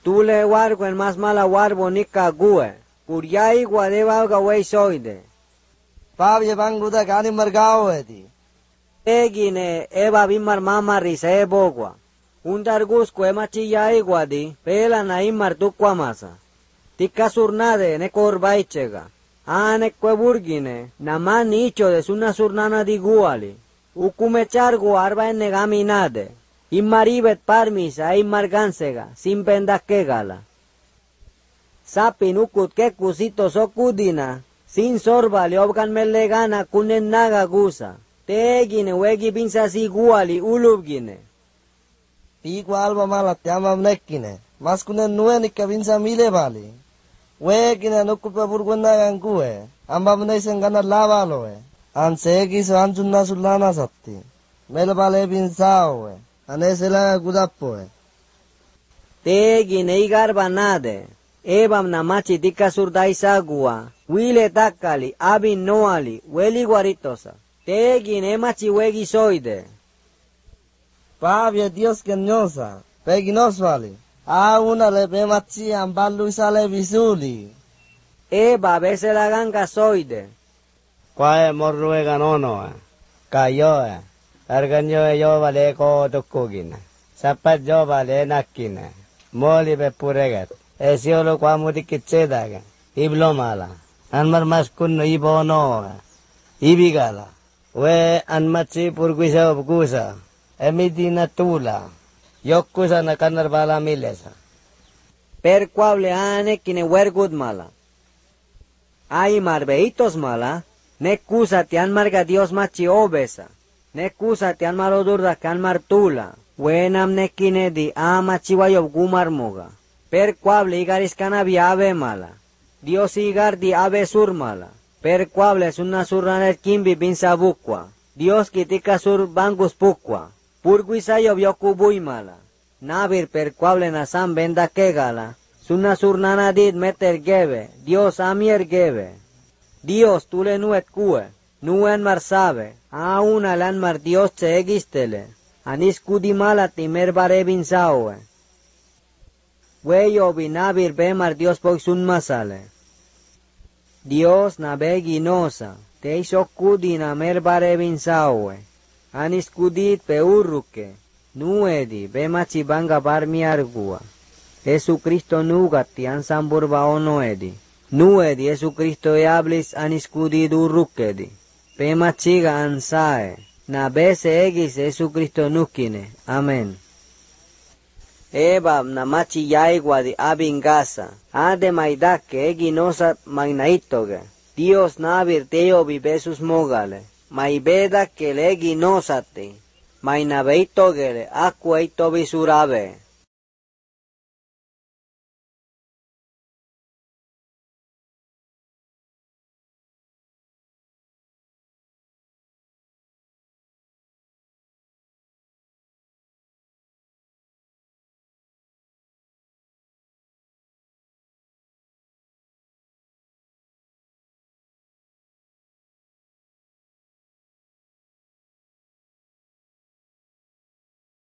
Tú le wargo en más mala warbo ni cague. Puriai guadeva gawei soide. Pabye banguda gani margao edi. Egine eba bimar mama risa bogwa. Undargus machi yai guadi, pela na imar tukwa masa. Tika surnade ne korbaichega. Ane burgine, nama nicho de suna surnana di guali. Ukume chargo arba en negaminade. Immaribet parmisa immar gansega, sin pendas que gala. Sapin ukut ke kusito sokudina, sin sorba le obgan melegana kunen naga gusa. Tegine wegi pinsa si guali ulubgine. Pico alba mala te ama mnekkine. Mas kunen nueni que vinsa mile vali. Wegine no kupe burgwenda gangue. Amba mneisen gana lavaloe. Ansegi so anjunna sulana satti. Melvale pinsaoe. Anesela gudapoe. Tegine igarba nade. Ebam namachi tika surdaisa gua. Wile takali, abin noali, weli guaritosa. Tegine machi wegi soide. Pavia Dios que ñosa. Peginos vali. A una le pe machi ambalu sale visuli. Eba bese la ganga soide. Quae morruega nono. Cayo. Arganyo yo vale ko tukugin. Sapat yo vale nakkin. Moli be puregat. Esiolo kwa mudikitsedaga. Iblo mala. Anmar maskun ibono. Ibigala. We anmachi purguisa obgusa. Emidina tula. Yokkusa na kanar bala milesa. Per cuable ane kine wergud mala. Ay marbeitos mala. Ne kusa tian marga Dios machi obesa. Ne kusa tian marodurda kan martula. Wenam ne kine di ama chiwayob gumar moga. Per cuable igaris canabi ave mala. Dios igar di ave sur mala. Per cuable sunna surranet kimbi binsa bukwa. Dios kitika sur bangus pukwa. Purguisayob yokubuy mala. Nabir per cuable nasam venda kegala. Sunna surnana dit meter gebe. Dios amier gebe. Dios tule nuet kue. Nuen mar sabe. Aún alan mar Dios che egistele. Anis kudimala timer bare binsaoe. Weyo binabir be mar Dios poisun masale. Dios na beginosa. Te iso kudina mer bare binsaoe. Anis kudit pe urruke. Nuedi be machibanga barmi argua. Jesucristo nugati ansamburba onoedi. Nuedi Jesucristo eablis anis kudid urrukedi. Pe machiga ansae. Na bese egis Jesucristo nukine. Amen. Eba na machi yaiguadi abingasa. Ade maidake eginosat magnaitoge. Dios nabir teo vibesus mogale. Maibeda que le eginosate. Mainabeitogele aqueito visurabe.